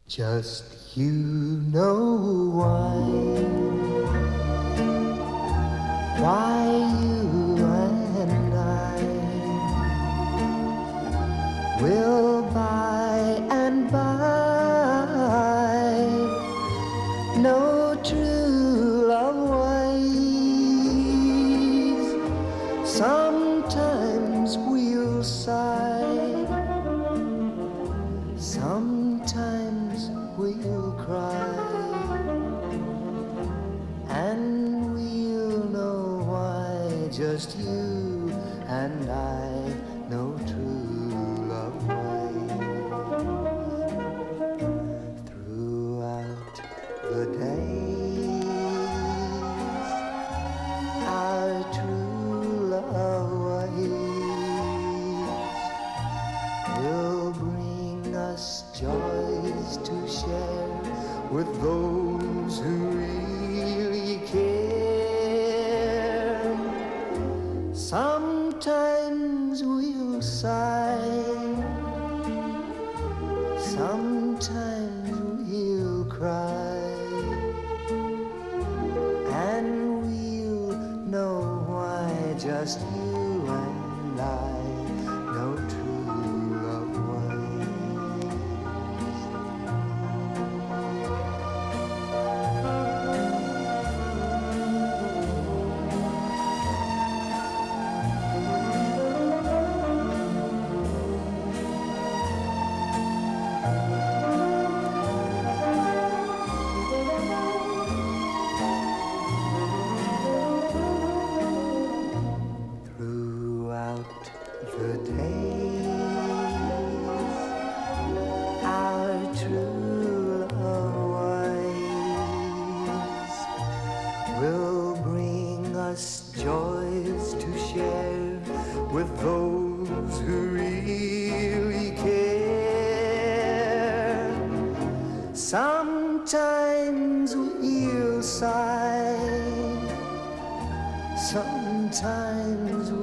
Just you know why you and I will by and by know true love ways. Sometimes we'll sigh, sometimes we'll cry, and we'll know why. Just you and I know true love ways. Throughout the days, our true love ways will bring us joys to share with those who really care. Sometimes we'll sigh, sometimes we'll cry, and we'll know why. Just you and I know true love ways. Throughout the days, our true love ways will bring us joys to share with those who really care. Sometimes we'll sigh, sometimes